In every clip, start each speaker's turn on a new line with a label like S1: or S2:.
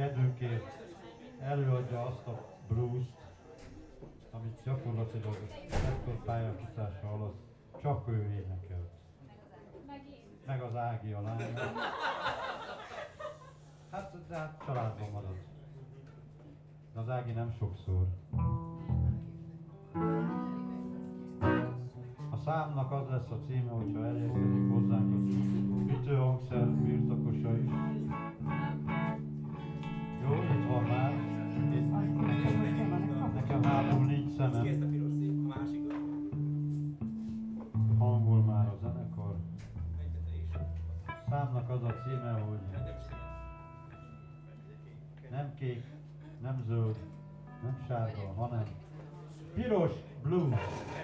S1: kedvünkért előadja azt a blues-t, amit gyakorlatilag ekkor pályafutásra alatt csak ő énekelt. Meg az Ági a lánya. Hát családban marad. De az Ági nem sokszor. A számnak az lesz a címe, hogyha elérkezik hozzánk az ütőhangszer birtokosa is. Jó, itt van már. Nekem hátul nincs szemem. Hangol már a zenekar. A számnak az a címe, hogy nem kék, nem zöld, nem sárga, hanem piros blues.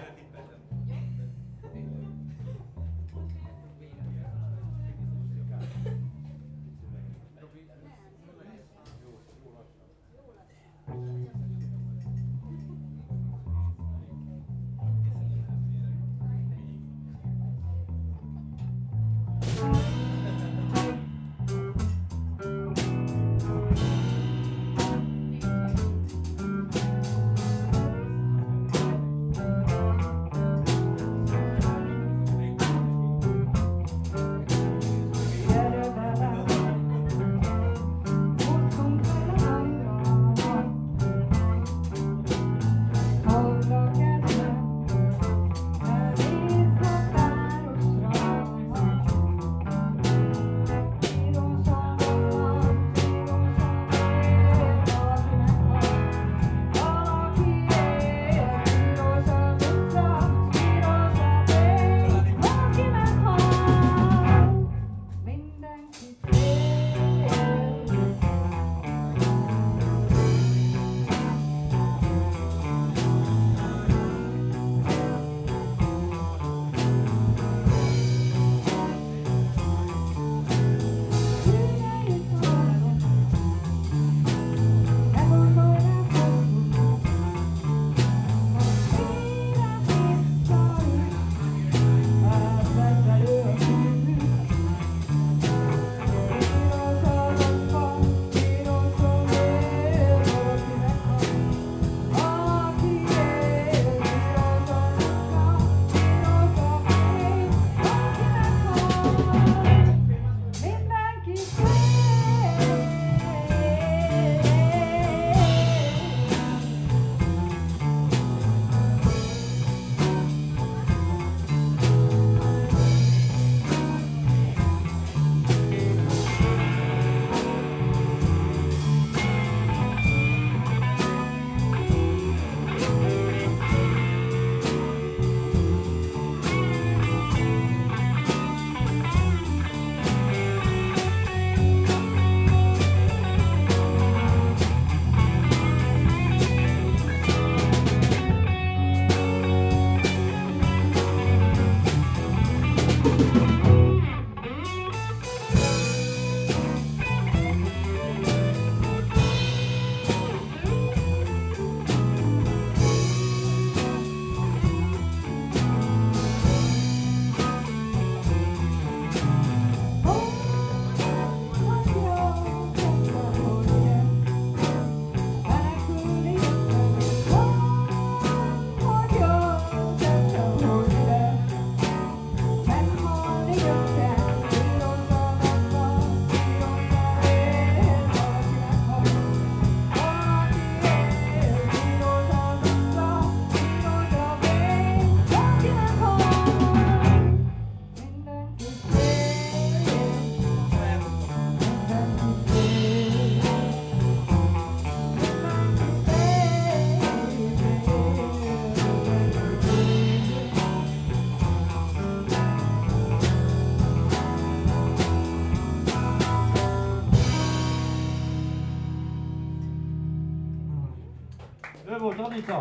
S1: Ő volt Anita.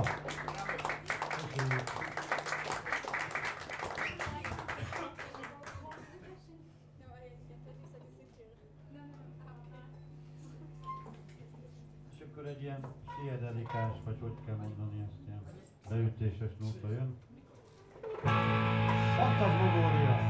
S1: És akkor egy ilyen siedelikás, vagy hogy kell mondani ezt, ilyen beütéses nóta jön. Fantasmagória!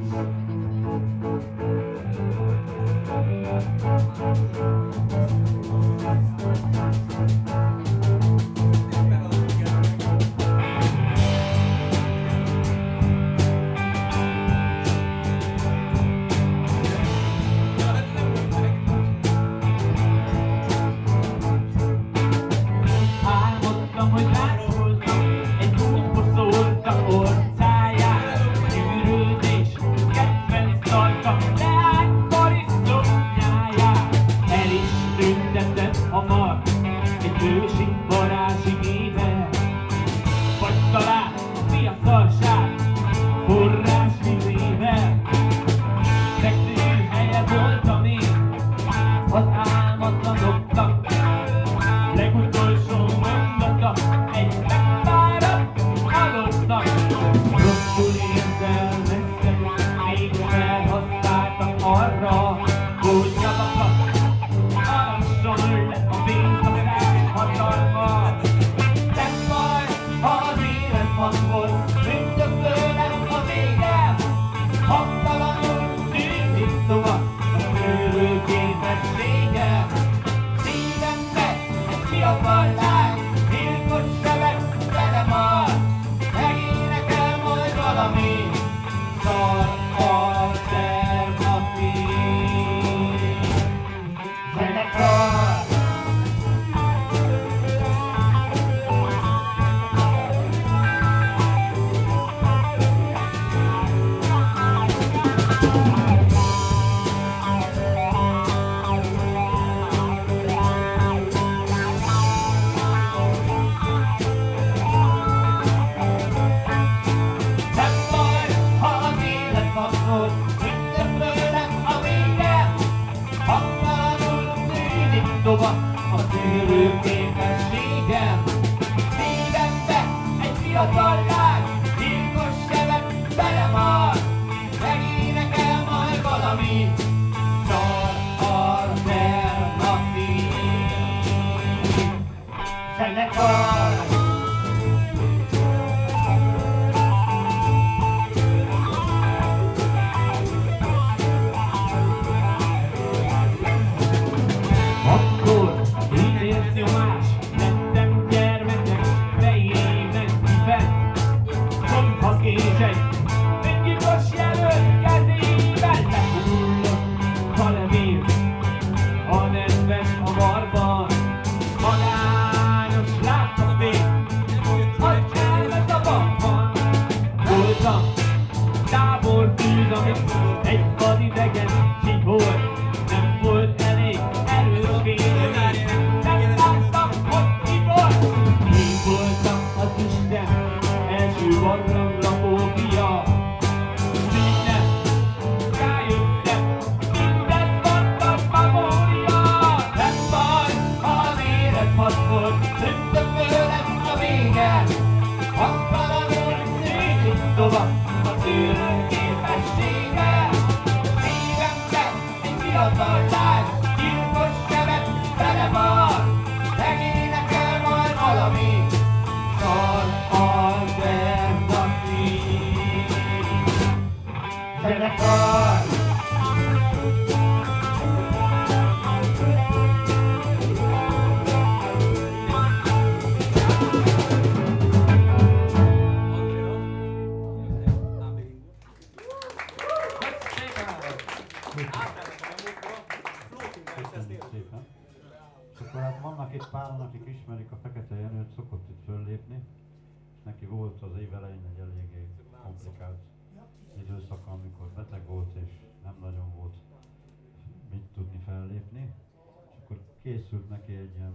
S1: Készült neki egy ilyen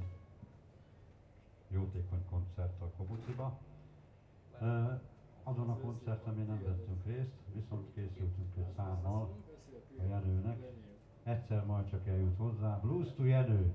S1: jótékony koncert a Kobuciba. Azon a koncerten mi nem vettünk részt, viszont készültünk egy számmal a Jenőnek. Egyszer majd csak eljut hozzá. Blues to Jenő!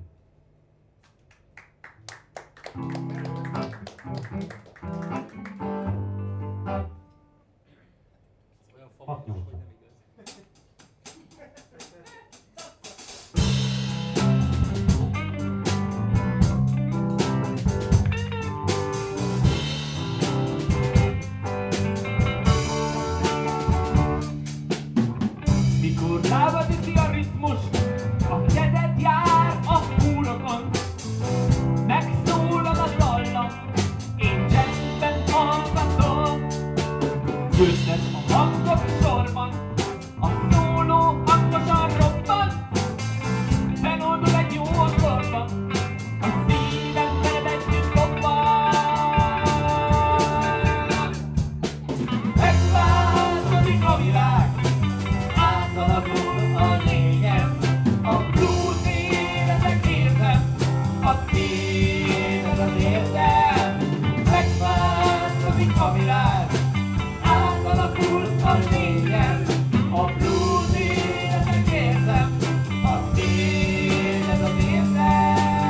S2: Győznek a hangok sorban, a szóló hangosan robban, feloldul egy jó akkorban, a szívem feledetjük robban. Megváltozik a világ, átalakul a lényem, a blues életek érzem, a tiéd az érdem. Megváltozik a világ, átalakul a lényem, a blues életek érzem, a tiéd az érdem.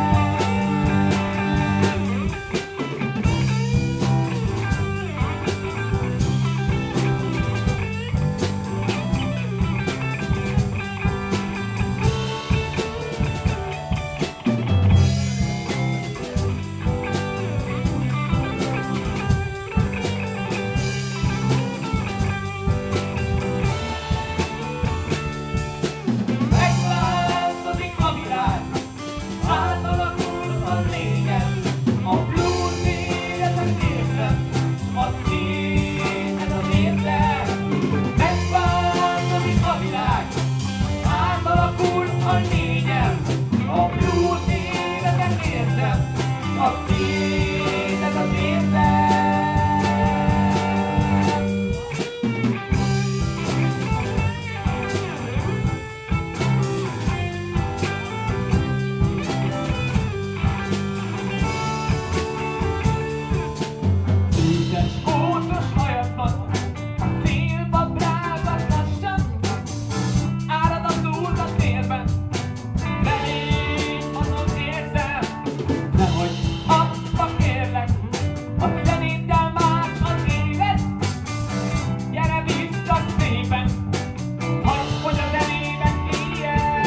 S2: Megváltozik a világ, átalakul a lényem, a blues életet érzem, a tiéd az érdem. Megváltozik a világ, átalakul a lényem, a blues életet érzem, a tiéd az érdem. Ügyes, ócos hajadban, a szélba brágad lassan, árad a túl a térben, belém azon érzem, nehogy abba kérlek, a zenéddel más az élet, gyere vissza szépen, hagyd, hogy a zenében éljen.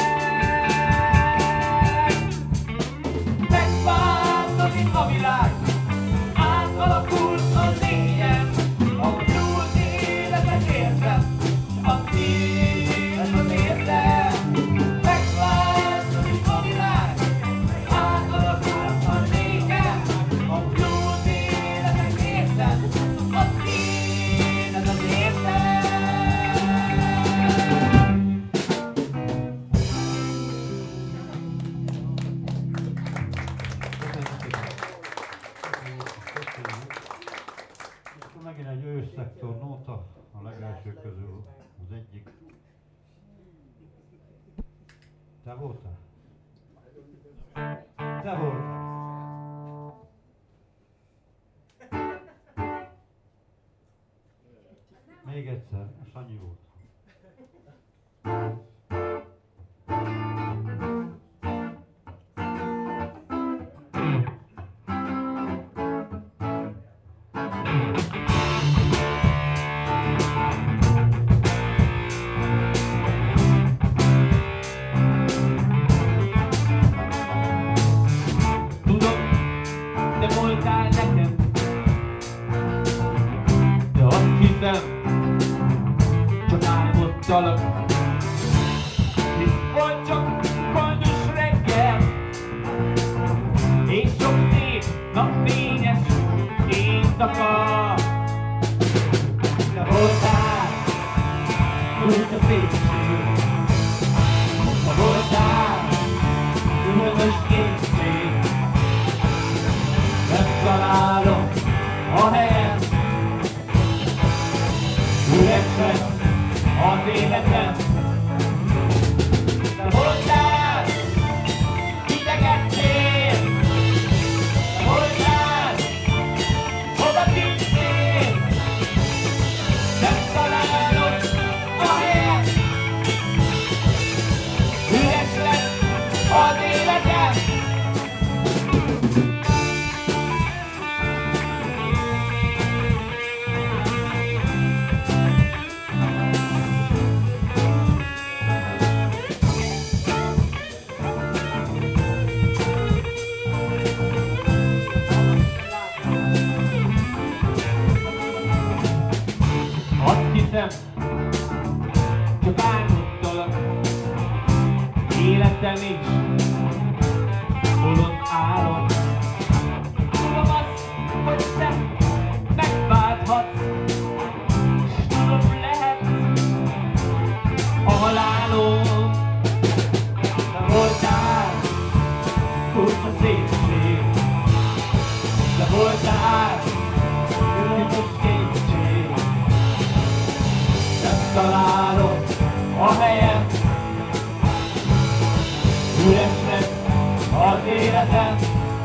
S2: Megváltozik a világ, átalakul a lényem, a blues életet érzem, a tiéd az érdem. Megváltozik a világ, átalakul a lényem, a blues életet érzem, a tiéd az érdem.
S1: Akkor megint egy ősszektor nóta, a legelső közül az egyik. Te voltál? Te voltál. Még egyszer, Sanyi volt.
S2: Tudom, te voltál nekem, de azt hiszem, csak álmodtalak. Hisz volt csak koldus reggel, és sok szép napfényes éjszaka. Te voltál, úgy a szépség, te voltál, különös képség. Megtalálom a helyem, üresen az életem. Te voltál, idegettél, te voltál, oda tűztél. Megtalálom a helyem, üres lett az életem. Azt hiszem, csak álmodtalak, életem is bolond álom. Tudom azt, hogy te megválthatsz, megtalálom a helyem. Üres lesz az életem.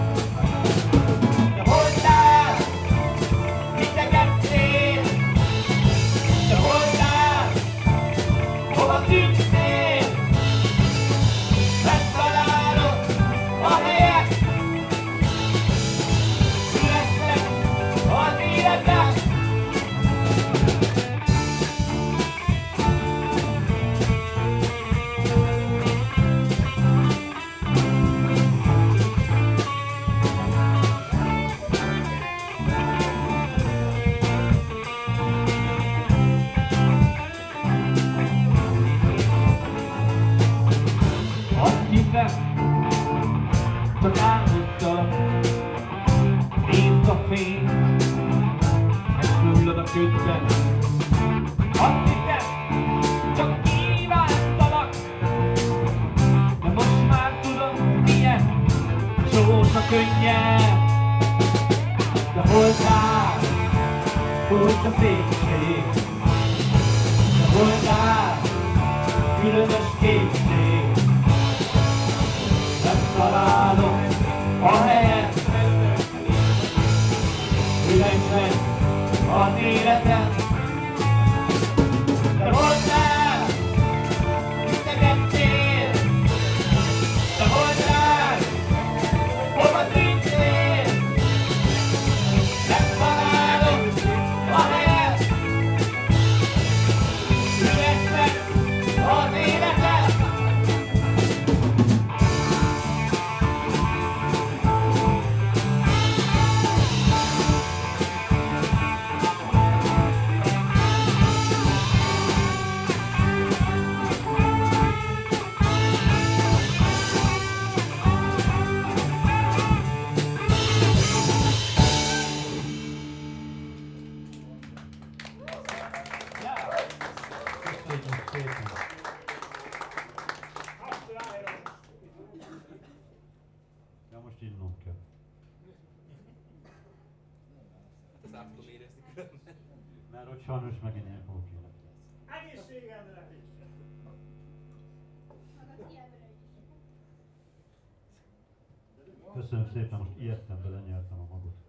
S2: Te voltál, integettél, te voltál, hova tűntél. Megtalálom a helyem. Üres lesz az életem. Csak álmodtam, nézd a fény, meghullod a ködben. Azt hiszem, csak kívántalak, de most már tudom, milyen sós a könnyed. De voltál, volt a fékség, de voltál, különös készség. Megtalálom a helyet, üres lesz az életem. Te voltál, integettél, te voltál, hova tűntél. Megtalálom a helyet, üres lesz az életem.
S1: Köszönjük szépen. Ja, most innom kell.
S3: Hát ezt át tudom érezni különben.
S1: Mert hogy sajnos megint ilyen fogok élni.
S4: Egészségemre is!
S1: Köszönöm szépen, most ijedtem bele, nyertem a magot.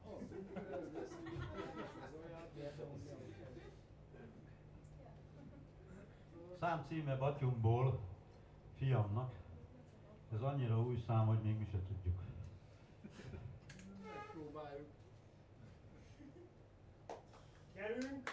S1: Szám címe Batyunkból, fiamnak. Ez annyira új szám, hogy még mi se tudjuk.
S4: Megpróbáljuk. Gyerünk!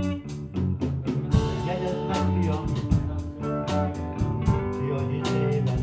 S1: Jegyezd meg, fiam, ki a hitében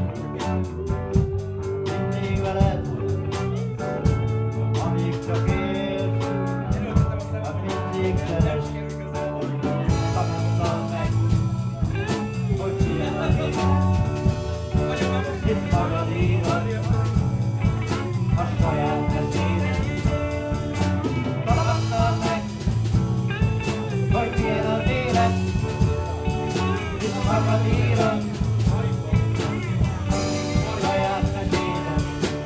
S1: Mindig veled, amíg csak élsz, hát mindig szeres, tapasztald meg, hogy milyen az élet. Hisz magad írod a saját beszédet. Tapasztald meg, hogy milyen az élet. Hisz magad írod a saját beszédet.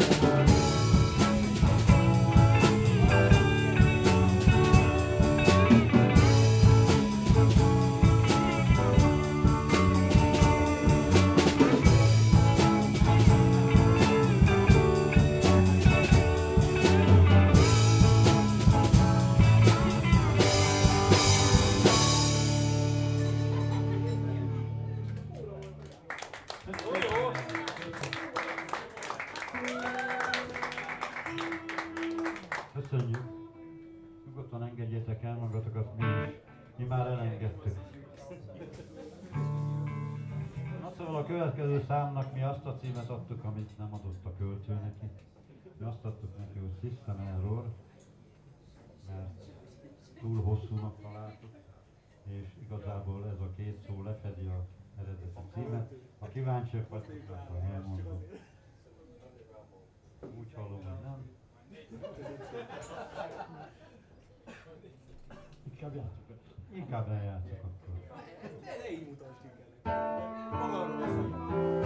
S1: Köszönjük! Nyugodtan engedjétek el magatokat mi is. Mi már elengedtük. Na szóval a következő számnak mi azt a címet adtuk, amit nem adott a költő neki. Mi azt adtuk neki, hogy System Error, mert túl hosszúnak találtuk, és igazából ez a két szó lefedi az eredeti címet. Ha kíváncsiak vagytok, akkor elmondom. Úgy hallom, hogy nem. Inkább eljátszok akkor.
S3: Ne így mutasd inkább. Magamról beszélj.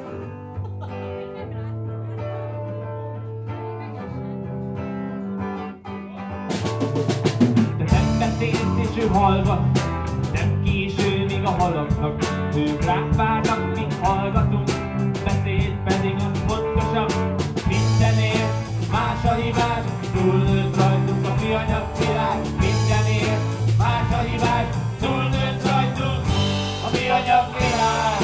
S2: De nem beszélsz és ő hallgat, nem késő még a halaknak. Ők ránk várnak, mi hallgatunk, beszéd pedig az fontosabb. Mindenért más a hibás, túlnőtt rajtunk a műanyag világ. Mindenért más a hibás, túlnőtt rajtunk a műanyag világ.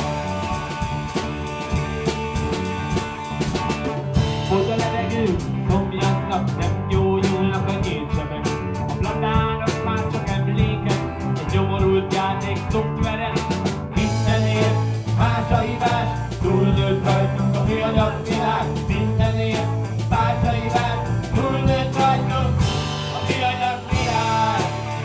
S2: Oda levegő, szomjaznak, nem gyógyulnak a nyílt sebek. A platánok már csak emlékek, egy nyomorult játék szoftveren. Mindenért más a hibás, túlnőtt rajtunk a műanyag világ. Mindenért más a hibás, túlnőtt rajtunk a műanyag világ.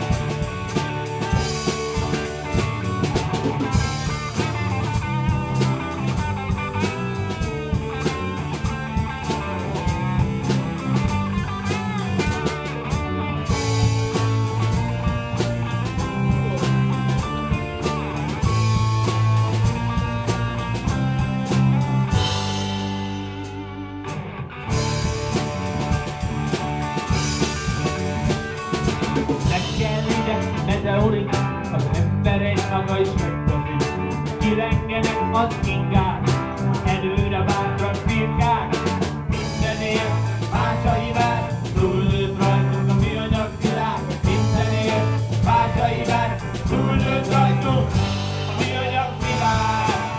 S2: Meteorit, az ember egy maga is megteszi. Kirengenek az ingák, előre bátran firkák. Mindenért más a hibás, túlnőtt rajtunk a műanyag világ. Mindenért más a hibás, túlnőtt rajtunk a műanyag világ.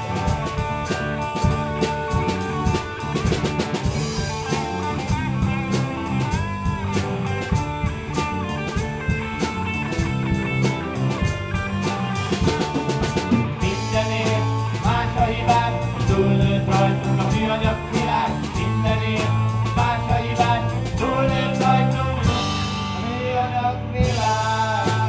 S2: Túlnőtt rajtunk a műanyag világ, mindenért más a hibás, túlnőtt rajtunk a műanyag világ.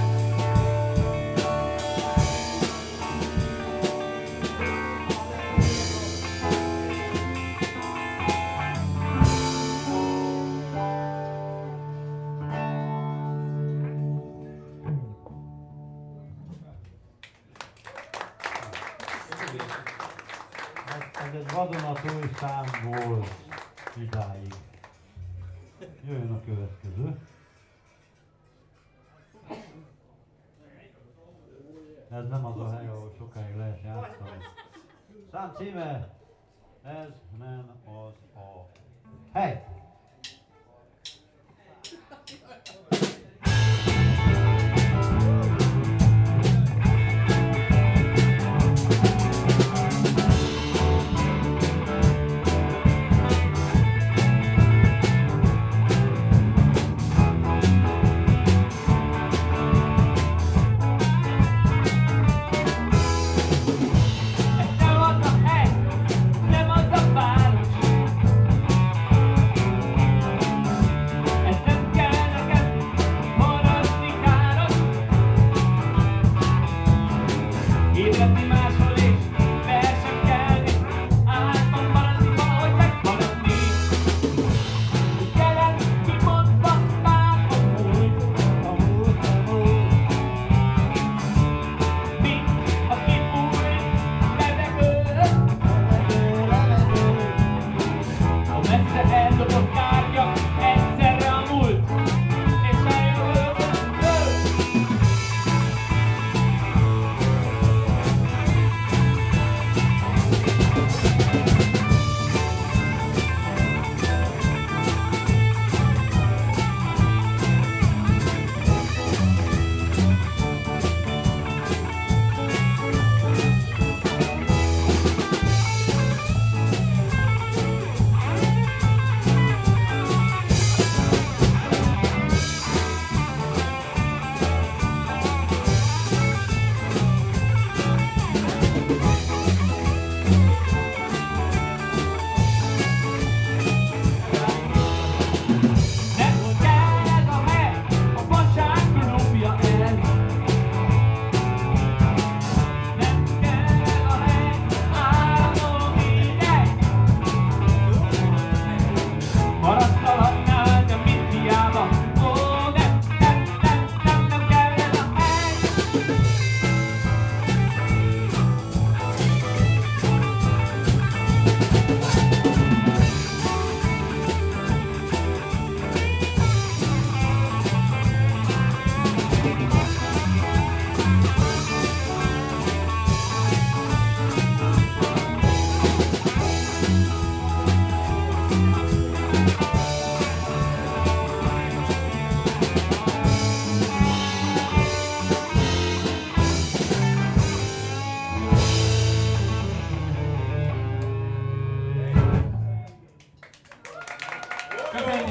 S1: Ez egy vadonatúj szám volt idáig. Jöjjön a következő. Ez nem az a hely, ahol sokáig lehet játszani. Szám címe, ez nem az a hely.
S2: Nem az a hely, nem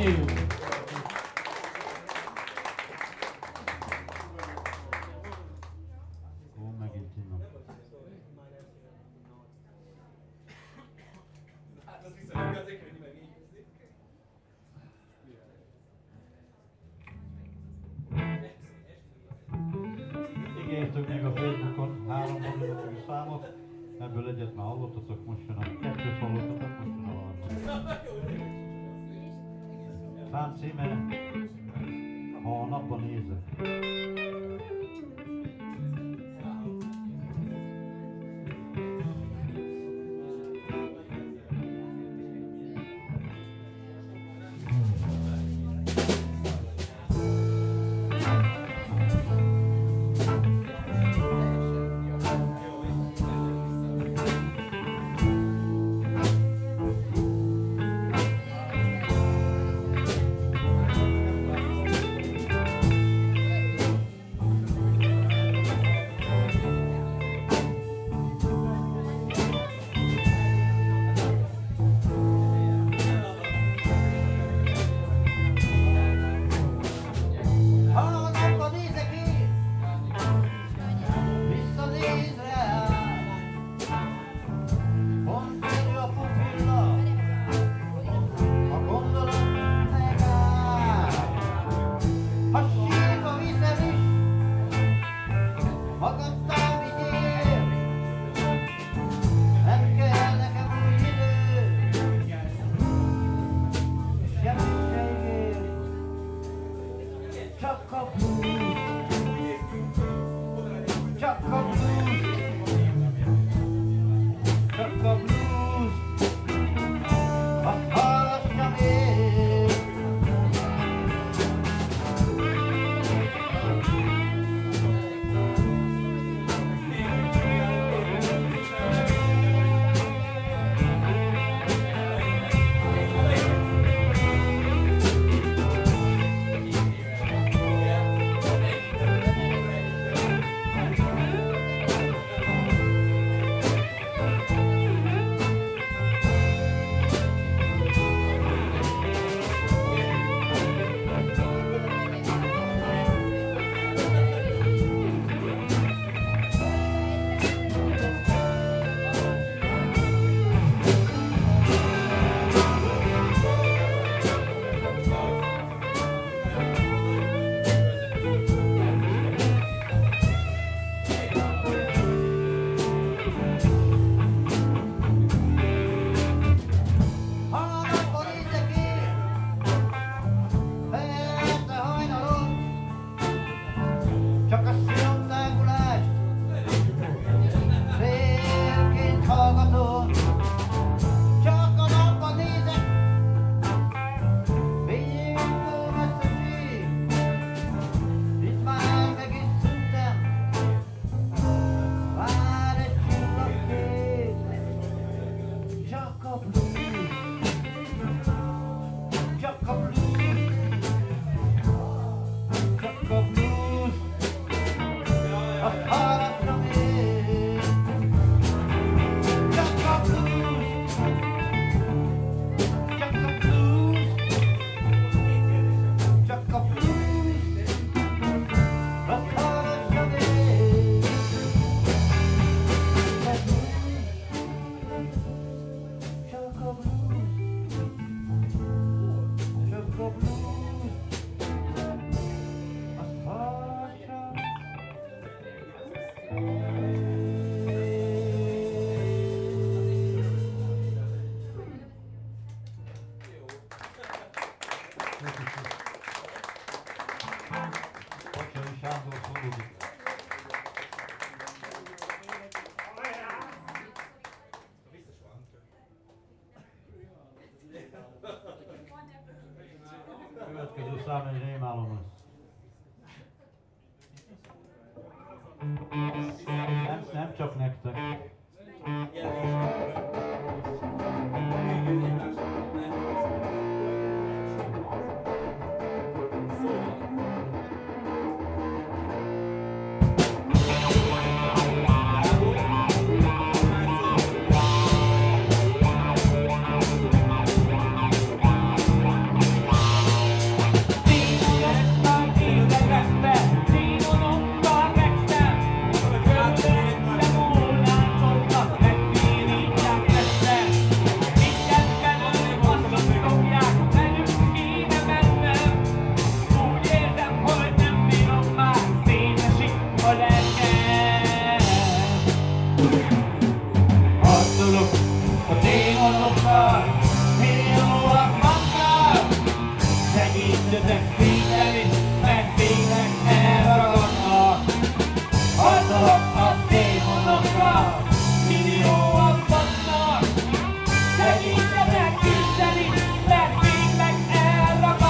S2: you.
S1: Ó, megint innom.
S3: Hát az viszont azért, hogy megígézik.
S1: Ígértük még a Facebookon 3 mondatokú számot, ebből egyet már hallottatok, most jön a 2-t hallottatok, most jön a harmadik. Szám címe, ha a napban nézek. Következő szám egy rémálom lesz. Nem csak nektek.
S2: témonokkal, millióak vannak. Segítsetek figyelni, mert végleg elragadnak. Harcolok a démonokkal, millióak vannak. Segítsetek küzdeni, mert végleg elragadnak.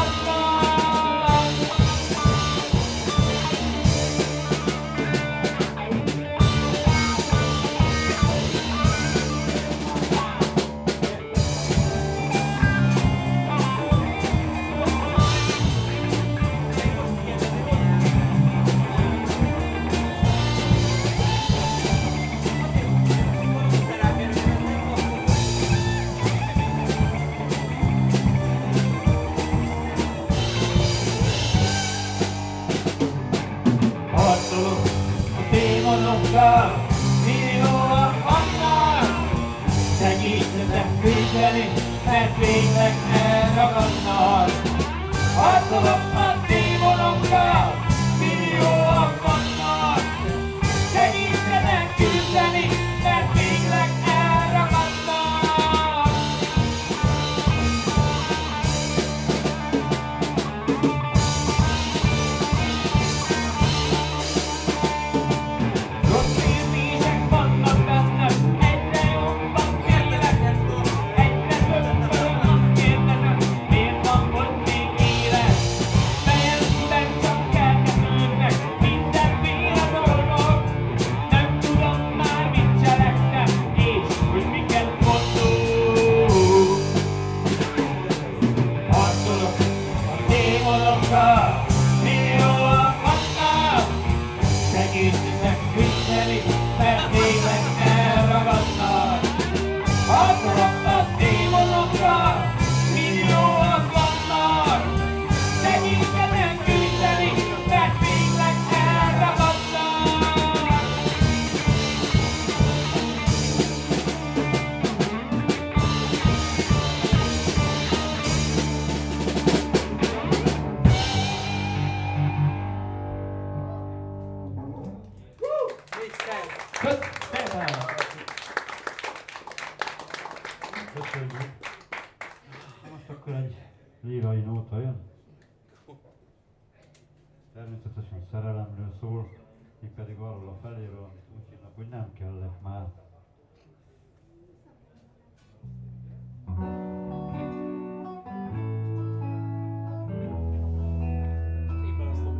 S2: Harcolok a démonokkal, millióak vannak. Segítsetek küzdeni, mert végleg elragadnak. Harcolok a démonokkal, millióak vannak. Segítsetek küzdeni, mert végleg elragadnak. Rossz érzések vannak bennem, egyre jobban félek. Egyre többször azt kérdezem, miért van ott még élet. Fejemben csak kergetődnek mindenféle dolgok. Nem tudom már mit cselekszem, és hogy miket mondok. Harcolok a démonokkal, millióak vannak. Segítsetek küzdeni, mert végleg elragadnak. Harcolok a démonokkal, millióak vannak. Segítsetek küzdeni, mert végleg elragadnak. Köszönöm!
S1: Köszönjük. Most akkor egy lírai nóta jön. Természetesen szerelemről szól, mi pedig arról a feléről, amit úgy hívnak, hogy nem kellek már.
S3: Én választom.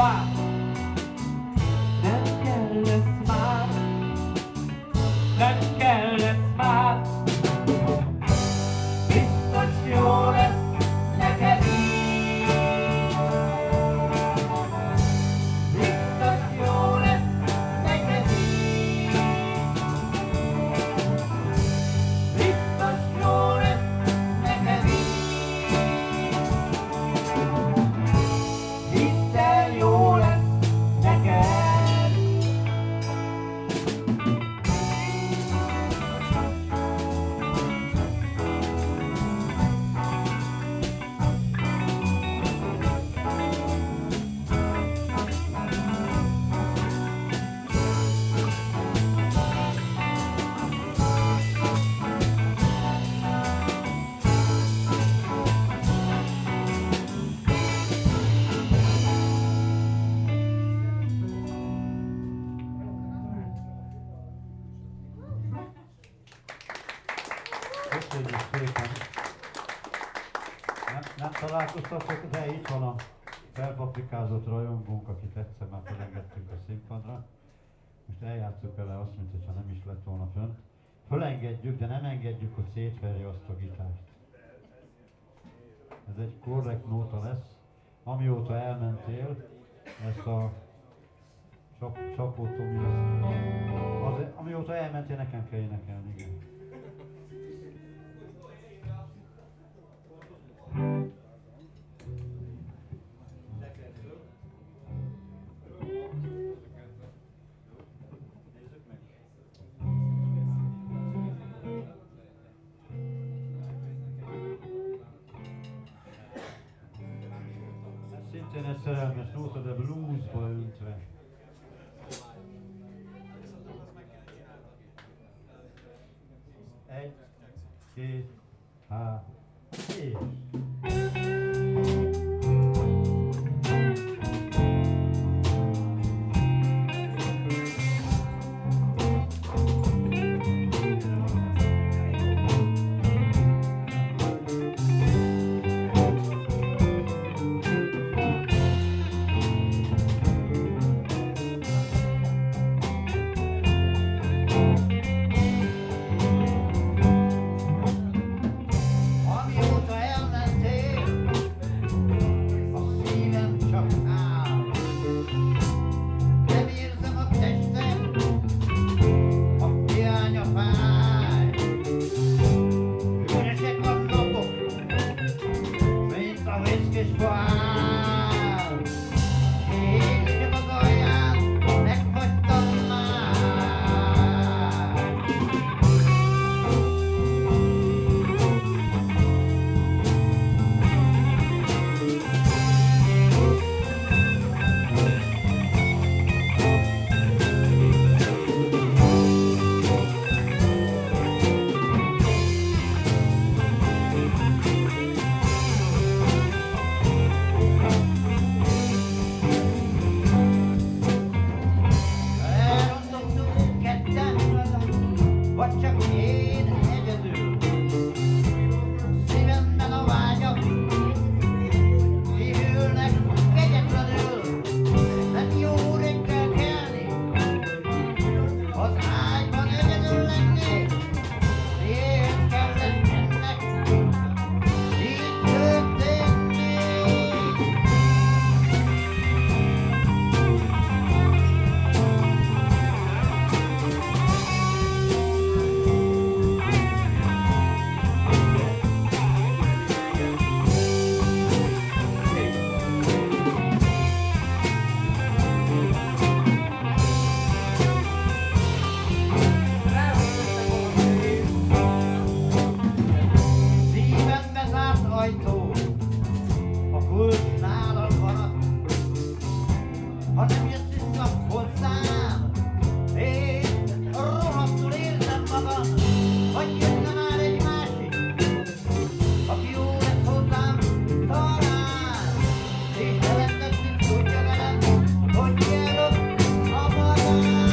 S2: már, nem kell ez már, nem kell ez már. Biztos jó lesz neked így, biztos jó lesz neked így, biztos jó lesz neked így. Hidd el, jó lesz neked.
S1: Köszönjük szépen! Nem találkoztatok, de itt van a felpaprikázott rajongónk, akit egyszer már felengedtünk a színpadra. Most eljátszunk vele azt, mintha nem is lett volna fönt. Fölengedjük, de nem engedjük, hogy szétverje azt a gitárt. Ez egy korrekt nóta lesz. Amióta elmentél, ezt a Csapó Tomi, amióta elmentél, nekem kell énekelni, igen. Szintén egy szerelmes nóta, de bluesba öntve. Egy, két, há, és...
S5: Amióta elmentél, a szívem csak áll. Nem érzem a testem, a hiánya fáj. Üresek a napok, mint a viszkis pohár. Én csak az alján megfagytam már. Elrontottunk ketten, vagy csak én egyedül. Szívemben a vágyak kívülnek kegyetlenül. Nem jó reggel kelni, az ágyban egyedül lenni. Miért kellett ennek így történni? Szívembe zárt ajtó, a kulcs nálad maradt. Ha nem jössz vissza hozzám, én rohadtul érzem magam, hogy jönne már egy másik, aki jó lesz hozzám talán. És jelentetni tudja velem, hogy mielőtt a magán.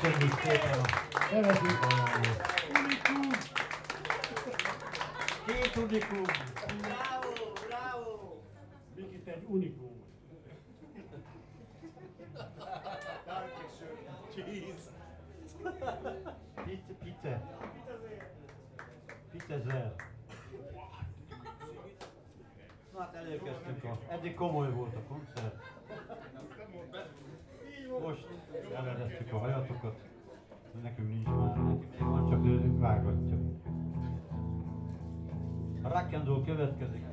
S1: Köszönjük szépen a
S6: Nevetünk.
S1: két unikum.
S4: Mikit egy unikum.
S1: Pite. Na hát elérkeztünk eddig komoly volt a koncert. Most eleresztjük a hajatokat. Nekünk nincs már, nekünk van, csak ő vágatja. A rock and roll következik.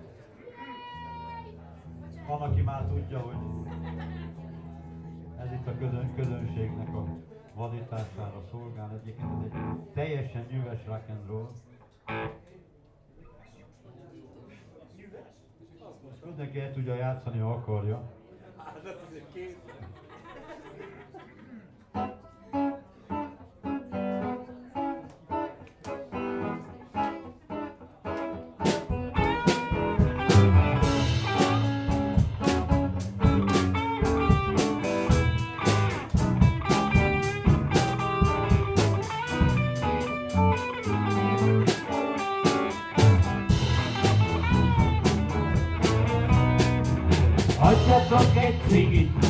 S1: Van, aki már tudja, hogy ez itt a közönségnek a vadítására szolgál. Egyébként ez egy teljesen nyűves rock and roll. Mindenki el tudja játszani, ha akarja.
S2: Adjatok egy cigit!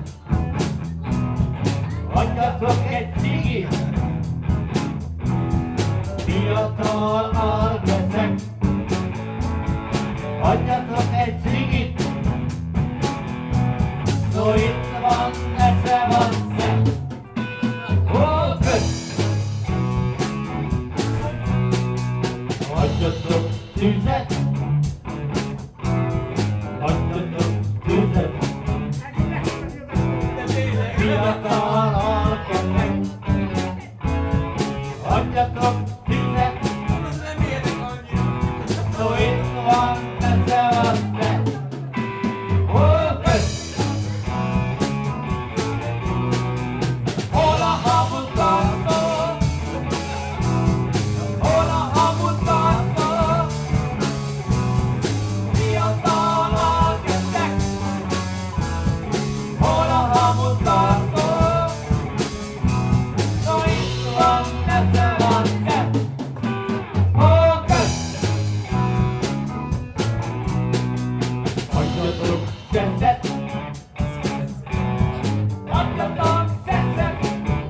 S2: Adjatok egy cigit! Fiatal alkezek! Adjatok egy cigit! No itt van, esze van szem! Ó, kösz! Adjatok tüzet! Adjatok tüzet! Fiatal alkezek! Adjatok tüzet! No itt van, esze van szem! Ó, kösz! Hol a hamutartó? Hol a hamutartó? Fiatal alkezek! Hol a hamutartó? No itt van, esze van szem! Ó, kösz! Adjatok szeszet! Adjatok szeszet!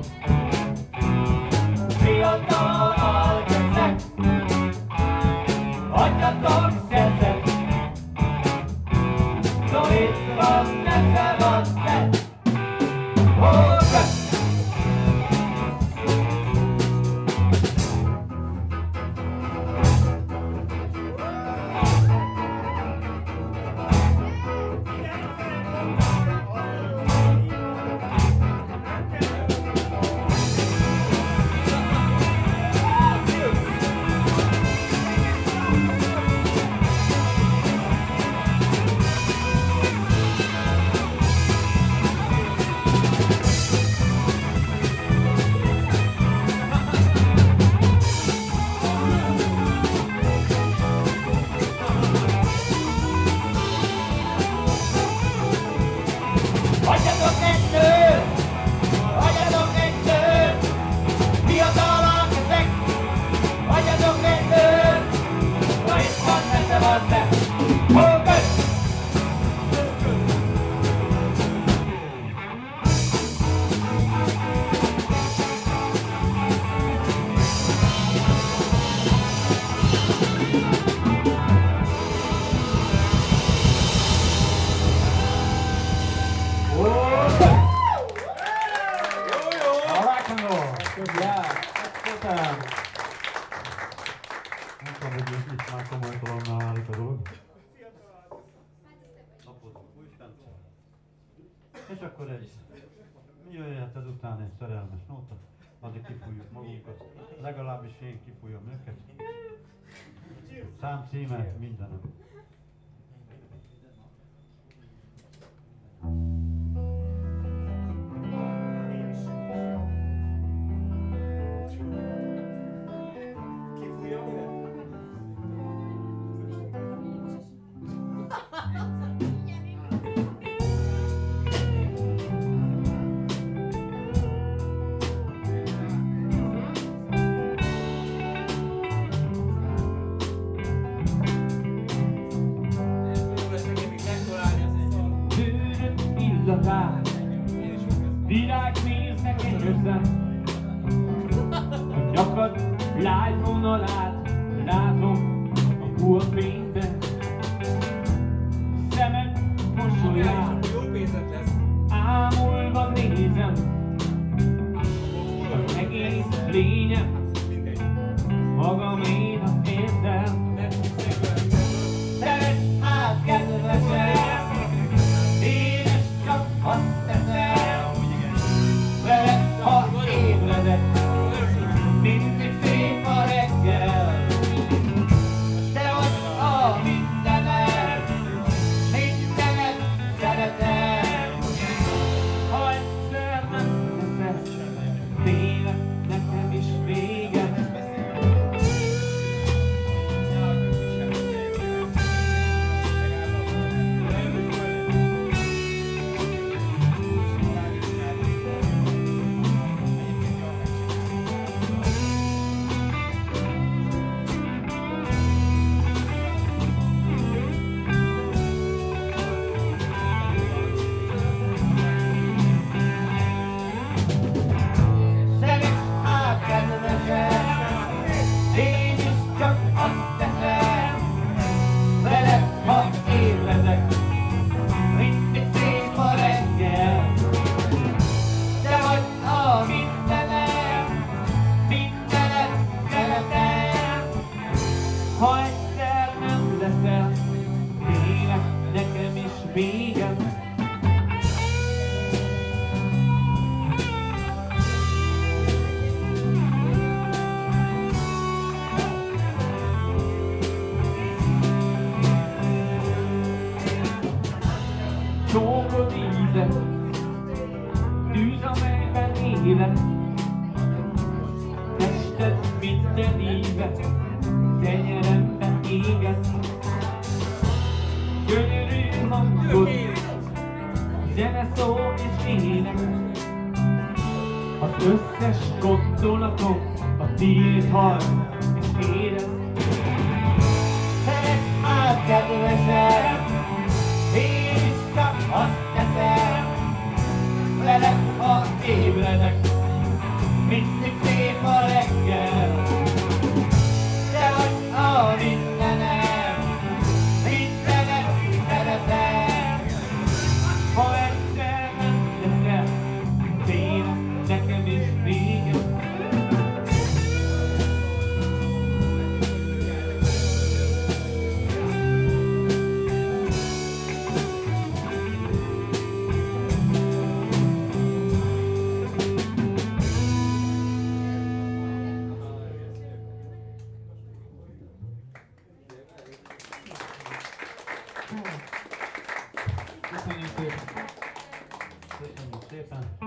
S2: Fiatal alkezek! Adjatok szeszet! No itt van, esze van szem! Ó, kösz! Adjatok egy nőt! Adjatok egy nőt! Fiatal alkezek! Adjatok egy nőt! Na itt van, esze van szem! Ó, kösz!
S1: A rock and roll!
S2: Yeah, szépen!
S1: Nem tudom, hogy itt már komolytalanná válik a dolog. És akkor mi jöhet ezután egy szerelmes nóta? Addig kifújjuk magunkat. Legalábbis én kifújom őket. Szám címe, mindenem.
S3: Kifújja minek?
S2: lát. Virágméznek egy özem, a nyakad lágy vonalát látom a hullfényben. Szemed mosolyát
S3: Jó pénzed lesz.
S2: ámulva nézem, az egész lényem magaménak érzem. Szeretj hát, kedvesem, én is csak azt teszem, veled, ha ébredek, mindig szép a reggel. Te vagy a mindenem, mindenet szeretem. Ha egyszer nem leszel, tényleg nekem is vége. Ha egyszer nem leszel, tényleg nekem is végem. Csókod íze, tűz, amelyben élek, tested minden íve, tenyeremben éget. Gyönyörű hangod, zene, szó és ének, az összes gondolatom a tiéd hall és érez.
S5: Szeretj hát, kedvesem, én is csak azt teszem, veled, ha ébredek, mindig szép a reggel. Te vagy a mindenem, mindenet szeretem.
S2: Ha egyszer nem leszel, tényleg nekem is végem.
S1: Köszönjük szépen! Köszönjük szépen!